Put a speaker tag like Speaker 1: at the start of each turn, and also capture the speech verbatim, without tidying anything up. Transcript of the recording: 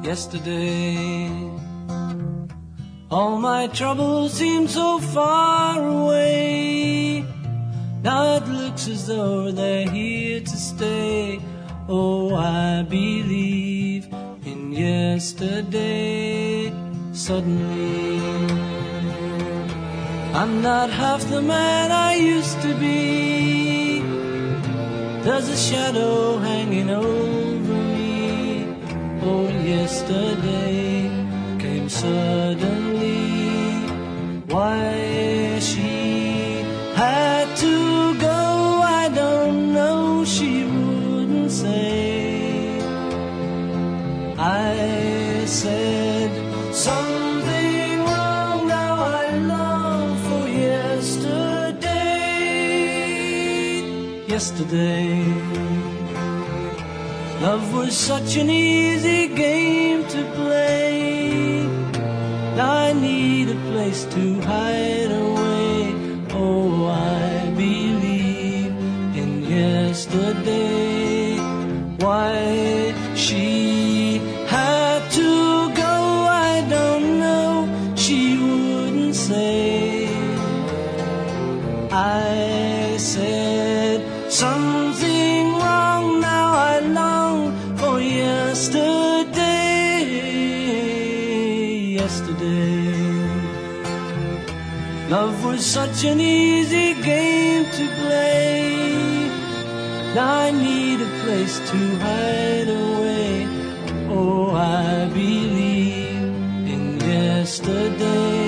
Speaker 1: yesterday. All my troubles seem so far away. Now it looks as though they're here to stay. Oh, I believe in yesterday. Suddenly, I'm not half the man I used to be. There's a shadow hanging over me. Oh, yesterday came suddenly. Why she had to go, I don't know, she wouldn't say. I said something wrong, now I long for yesterday. Yesterday, love was such an easy game to play. Now I need a place to hide away. Oh, I believe in yesterday. Why she had to go, I don't know, she wouldn't say. I said something wrong, now I long for yesterday. Yesterday, love was such an easy game to play. Now I need a place to hide away. Oh, I believe in yesterday.